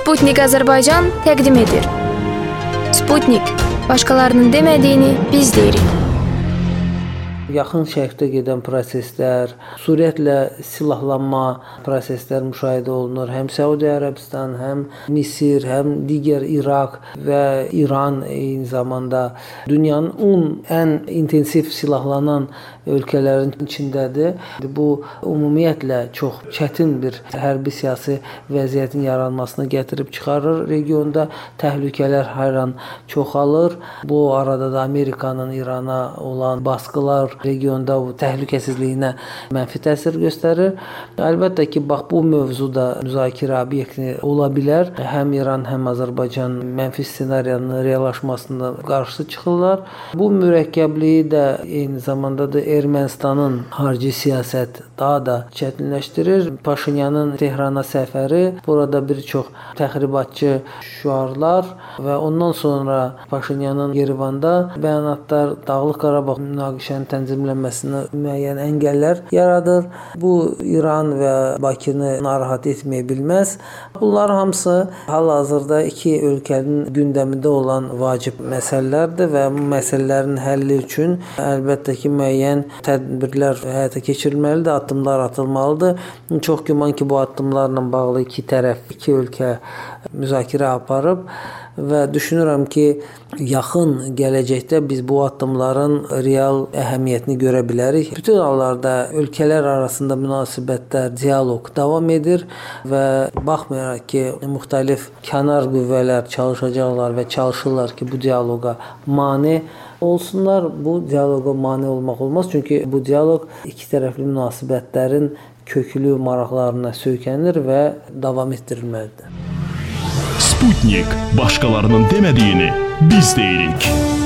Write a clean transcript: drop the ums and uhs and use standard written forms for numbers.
Sputnik Azərbaycan təqdim edir. Sputnik, başqalarının demədiyini biz deyirik. Yaxın Şərqdə gedən proseslər, sürətlə silahlanma proseslər müşahidə olunur. Həm Səudiyyə Ərəbistan, həm Misir, həm digər İraq və İran eyni zamanda dünyanın ən intensiv silahlanan ölkələrin içindədir. Bu ümumiyyətlə çox çətin bir hərbi siyasi vəziyyətin yaranmasına gətirib çıxarır. Regionda təhlükələr hər an çoxalır. Bu arada da Amerikanın İrana olan basqılar regionda bu təhlükəsizliyinə mənfi təsir göstərir. Əlbəttə ki, bax bu mövzuda müzakirə obyekti ola bilər. Həm İran, həm Azərbaycan mənfi ssenarinin reallaşmasına qarşı çıxırlar. Bu mürəkkəbliyi də eyni zamanda da Ermənistanın xarici siyasət daha da çətinləşdirir. Paşinyanın Tehrana səfəri, burada bir çox təxribatçı şüarlar və ondan sonra Paşinyanın Yerevanda bəyanatlar Dağlıq Qarabağ münaqişənin tənzimlənməsinə müəyyən əngəllər yaradır. Bu İran və Bakını narahat etməyə bilməz. Bunlar hamısı hal-hazırda iki ölkənin gündəmində olan vacib məsələlərdir və bu məsələlərin həlli üçün əlbəttə ki, müəyyən tədbirlər həyata keçirilməlidir, addımlar atılmalıdır. Çox güman ki, bu addımlarla bağlı iki tərəf, iki ölkə müzakirə aparıb və düşünürəm ki, yaxın gələcəkdə biz bu addımların real əhəmiyyətini görə bilərik. Bütün hallarda ölkələr arasında münasibətlər, dialoq davam edir və baxmayaraq ki, müxtəlif kənar qüvvələr çalışacaqlar və çalışırlar ki, bu dialoqa mane olsunlar. Bu dialoqa mane olmaq olmaz. Çünki bu dialoq iki tərəfli münasibətlərin köklü maraqlarına söykənir və davam etdirilməlidir. Sputnik, başqalarının demədiyini biz deyirik.